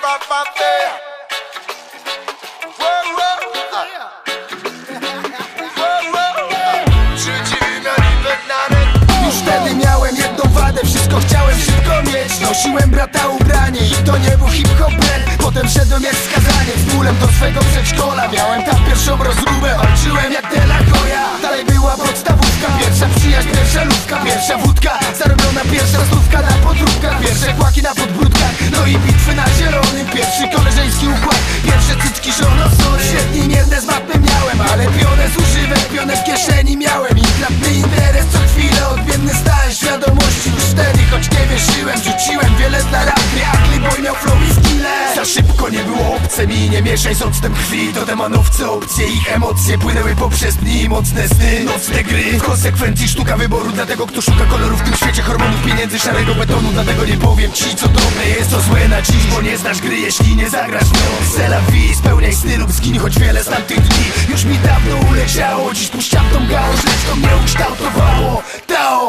Już wtedy miałem jedną wadę, wszystko chciałem szybko mieć. Nosiłem brata ubranie i to nie był hip-hop brand. Potem szedłem jak skazaniec z bólem do swego przedszkola. Miałem tam pierwszą rozróbę, walczyłem jak De La Hoya. Dalej była podstawówka, pierwsza przyjaźń, pierwsza lówka, pierwsza wódka, zarobiona pierwsza stówka na podróbkach, pierwsze kłaki na podbródkach, no i bitwy na zielonym, pierwszy koleżeński układ, pierwsze cycki żono sorry. Świetnie mierne z mapy miałem, ale pionę z używek, pionę w kieszeni miałem. Inflatny interes co chwilę, odmienny stałem świadomości już wtedy, choć nie wierzyłem, rzuciłem wiele dla rapy, jak Boy miał flow i skille. Za szybko nie było obce mi, nie mieszaj z octem krwi. To demonowce opcje, ich emocje płynęły poprzez dni, mocne sny, nocne gry. W konsekwencji sztuka wyboru dla tego, kto szuka koloru w tym świecie hormonów, pieniędzy, szarego betonu. Dlatego nie powiem ci, co dobre jest, co złe na dziś, bo nie znasz gry, jeśli nie zagrasz w nią. C'est la vie, spełniaj sny lub zgiń, choć wiele z tamtych dni już mi dawno uleciało. Dziś puszczam tą gałąź, lecz to mnie ukształtowało. Tao!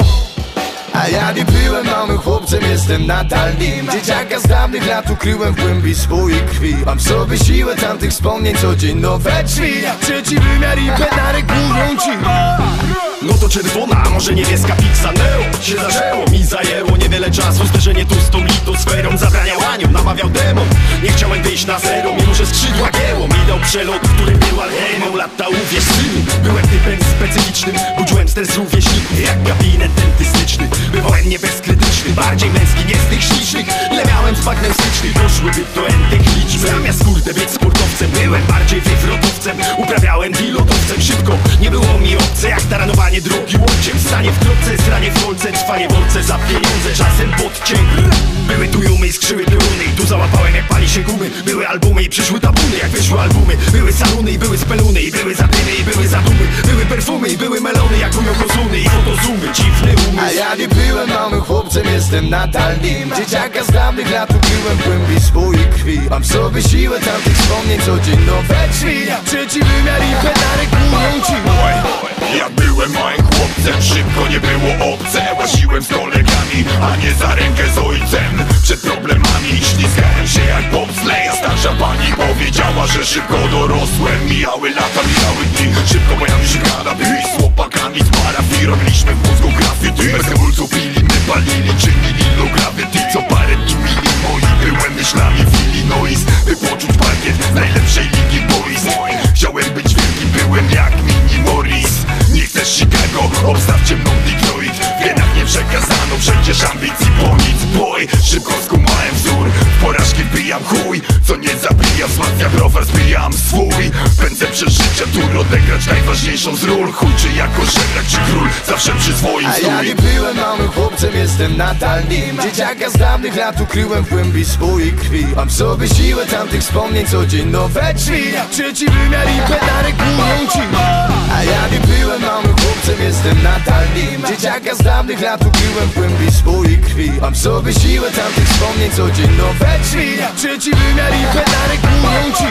A ja nie byłem małym chłopcem, jestem nadal nim. Dzieciaka z dawnych lat ukryłem w głębi swojej krwi. Mam w sobie siłę tamtych wspomnień, co dzień nowe drzwi. Trzeci wymiar i penarek mówią ci. No to czerwona, a może niebieska pizza. Neo się zaczęło, mi zajęło niewiele czasu. Zderzenie tu z tą litosferą zabraniał anioł, namawiał demon. Nie chciałem wyjść na zero, mimo że skrzydła gięło. Mi dał przelot, który był alchemią. Lata uwierz synu, byłem typem specyficznym. Budziłem stres rówieśników jak gabinet dentystyczny. Bywałem niebezkrytyczny, bardziej męski, nie z tych ślicznych. Ile miałem z bagnem stycznych, doszłyby do entych liczb. Zamiast kurde być sportowcem, byłem bardziej wywrotowcem. Uprawiałem pilotowcem, szybko, nie było mi obce jak taranowanie drogi łokciem. Stanie w kropce, zranie w kolce, trwanie worce za pieniądze, czasem podcięg. Były tu jumy i skrzyły pioruny i tu załapałem jak pali się gumy. Były albumy i przyszły tabuny, jak wyszły albumy. Były saluny i były speluny i były zadymy i były zadumy. Były perfumy i były melony jak u Yokozuny i fotozoomy, dziwny umysł. A ja nie byłem małym chłopcem, jestem nadal nim. Dzieciaka z dawnych lat ukryłem w głębi swojej krwi. Mam w sobie siłę tamtych wspomnień, co dzień nowe drzwi. Trzeci wymiar i penarek mówią ci. Ja byłem małym chłopcem, szybko nie było obce. Łaziłem z kolegami, a nie za rękę z ojcem. Przed problemami ślizgałem się jak bobsleja. Starsza pani powiedziała, że szybko dorosłem. Mijały lata, mijały dni, szybko pojawił się kanabis. Z chłopakami z parafii robiliśmy w mózgu graffiti. Bez hamulców pili, my palili, czynili low gravity. Co parę dni mili moi, byłem myślami w Illinois. By poczuć parkiet z najlepszej ligi boys. Chciałem być wielki, byłem jak Mini Morris. Nie chcesz Chicago, obstawcie mną Detroit. W genach nie przekazano przecież ambicji po nic. Boy, szybko skumałem wzór, w porażki wbijam chuj. Co nie zabija, wzmacnia browar, zbijam swój. Pędzę przez życie, tur odegrać najważniejszą z ról. Chuj, czy jako żebrak, czy król, zawsze przy swoim stój. A ja nie byłem małym chłopcem, jestem nadal nim. Dzieciaka z dawnych lat ukryłem w głębi swojej krwi. Mam w sobie siłę tamtych wspomnień, co dzień nowe drzwi. Trzeci wymiar i penarek mówią ci. A ja nie byłem małym chłopcem, jestem nadal nim. Dzieciaka z dawnych lat ukryłem w głębi swojej krwi. Mam w sobie siłę tamtych wspomnień, co dzień nowe drzwi. Trzeci wymiar i penarek mówią ci.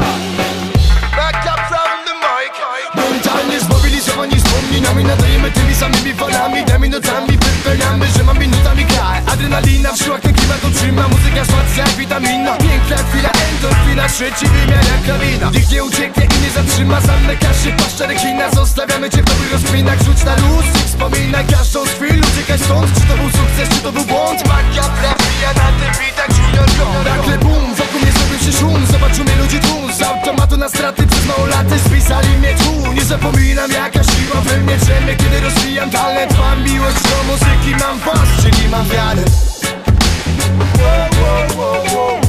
Mentalnie zmobilizowani wspomnieniami, nadajemy tymi samymi falami. Demi nocami wypełniamy, że mam minutami kraj. Adrenalina w siłach, ten klimat utrzyma. Muzyka smaczna jak witamina. Piękna chwila, endorfina, trzeci wymiar jak lawina. Nikt nie ucieknie i nie zatrzyma, zamykasz się paszcza rekina. Zostawiamy cię w dobrych rozkminach, rzuć na luz i wspominaj każdą z chwil. Uciekaj stąd, czy to był sukces, czy to był błąd. Magia trafia na tym bitach Junior John. Nagle boom, wokół mnie zrobił się szum. Zobaczył mnie ludzi tłum, z automatu na straty przez mało laty spisali mnie tu. Nie zapominam jaka siła we mnie drzemie, kiedy rozwijam talent. Mam miłość do muzyki, mam was, czyli mam wiarę.